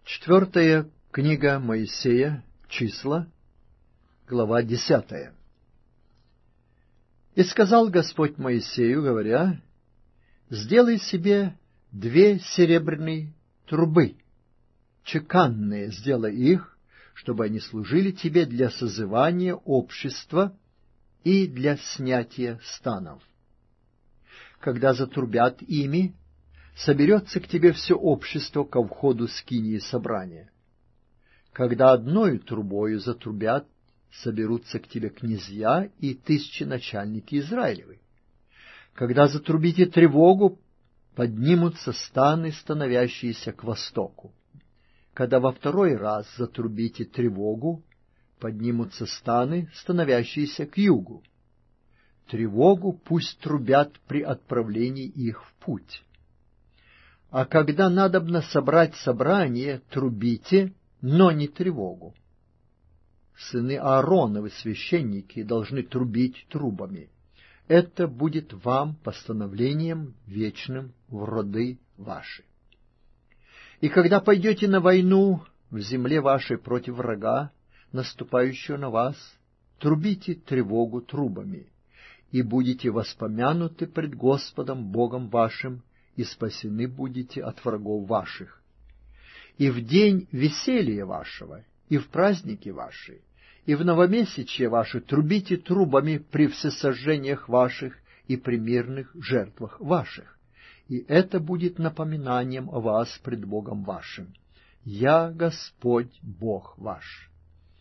Четвертая книга Моисея, Числа, глава 10. «И сказал Господь Моисею, говоря: сделай себе 2 серебряные трубы, чеканные сделай их, чтобы они служили тебе для созывания общества и для снятия станов. Когда затрубят ими, соберется к тебе все общество ко входу скинии собрания. Когда одною трубою затрубят, соберутся к тебе князья и тысяченачальники Израилевы. Когда затрубите тревогу, поднимутся станы, становящиеся к востоку. Когда во второй раз затрубите тревогу, поднимутся станы, становящиеся к югу. Тревогу пусть трубят при отправлении их в путь. А когда надобно собрать собрание, трубите, но не тревогу. Сыны Аароновы, священники, должны трубить трубами. Это будет вам постановлением вечным в роды ваши. И когда пойдете на войну в земле вашей против врага, наступающего на вас, трубите тревогу трубами, и будете воспомянуты пред Господом Богом вашим, и спасены будете от врагов ваших. И в день веселья вашего, и в праздники ваши, и в новомесячье ваше трубите трубами при всесожжениях ваших и при мирных жертвах ваших. И это будет напоминанием о вас пред Богом вашим. Я Господь Бог ваш.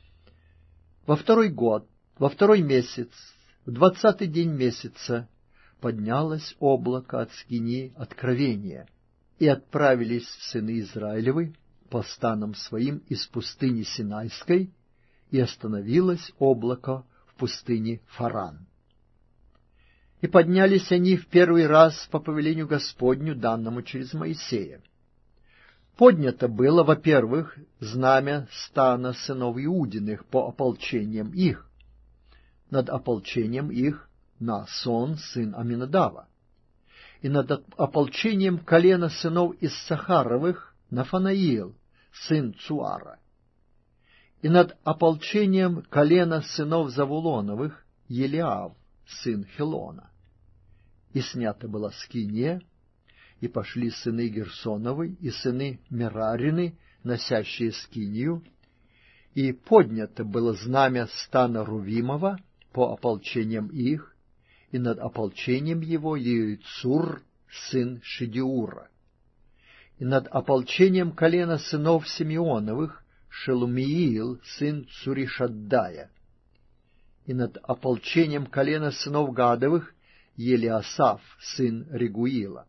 Во второй год, во второй месяц, в 20-й день месяца, поднялось облако от скинии откровения, и отправились сыны Израилевы по станам своим из пустыни Синайской, и остановилось облако в пустыне Фаран. И поднялись они в первый раз по повелению Господню, данному через Моисея. Поднято было, во-первых, знамя стана сынов Иудиных по ополчениям их. Над ополчением их Наасон, сын Аминадава, и над ополчением колена сынов Иссахаровых Нафанаил, сын Цуара, и над ополчением колена сынов Завулоновых Елиав, сын Хелона. И снято было скиния, и пошли сыны Герсоновы и сыны Мерарины, носящие скинию, и поднято было знамя стана Рувимова по ополчениям их, и над ополчением его Еицур, сын Шедеура, и над ополчением колена сынов Симеоновых Шелумиил, сын Цуришаддая, и над ополчением колена сынов Гадовых Елиасаф, сын Регуила.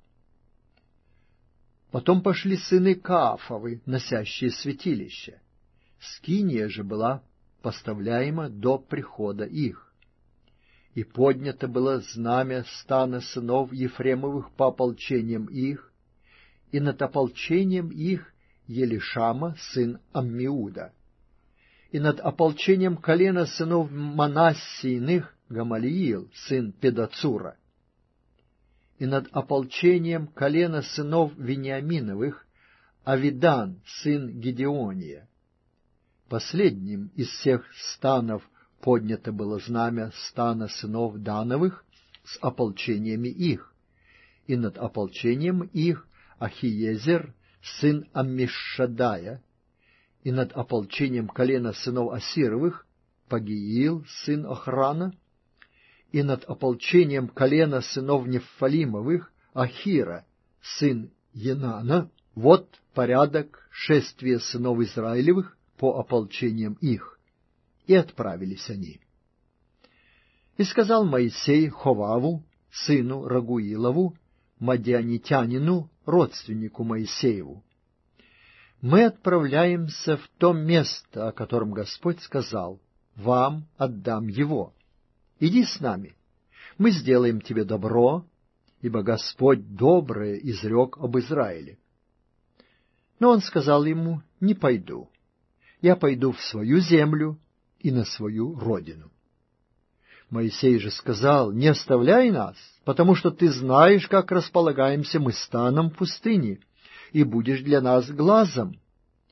Потом пошли сыны Каафовы, носящие святилище. Скиния же была поставляема до прихода их. И поднято было знамя стана сынов Ефремовых по ополчениям их, и над ополчением их Елишама, сын Аммиуда, и над ополчением колена сынов Манассииных Гамалиил, сын Педацура, и над ополчением колена сынов Вениаминовых Авидан, сын Гедеония. Последним из всех станов поднято было знамя стана сынов Дановых с ополчениями их, и над ополчением их Ахиезер, сын Аммишшадая, и над ополчением колена сынов Асировых Пагиил, сын Охрана, и над ополчением колена сынов Нефалимовых Ахира, сын Енана. Вот порядок шествия сынов Израилевых по ополчениям их. И отправились они. И сказал Моисей Ховаву, сыну Рагуилову, мадианитянину, родственнику Моисееву: мы отправляемся в то место, о котором Господь сказал: вам отдам его. Иди с нами, мы сделаем тебе добро, ибо Господь доброе изрек об Израиле. Но он сказал ему: не пойду, я пойду в свою землю и на свою родину. Моисей же сказал: не оставляй нас, потому что ты знаешь, как располагаемся мы станом в пустыне, и будешь для нас глазом.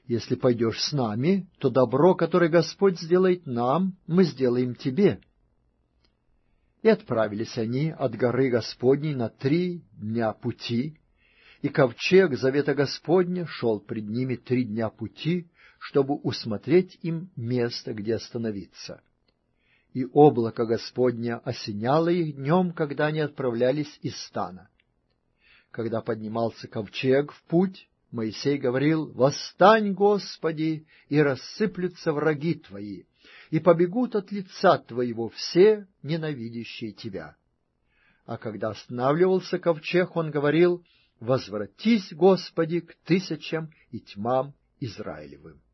Если пойдешь с нами, то добро, которое Господь сделает нам, мы сделаем тебе». И отправились они от горы Господней на 3 дня пути, и ковчег завета Господня шел пред ними 3 дня пути, чтобы усмотреть им место, где остановиться. И облако Господня осеняло их днем, когда они отправлялись из стана. Когда поднимался ковчег в путь, Моисей говорил: «Восстань, Господи, и рассыплются враги Твои, и побегут от лица Твоего все, ненавидящие Тебя». А когда останавливался ковчег, он говорил: «Возвратись, Господи, к тысячам и тьмам Израилевым».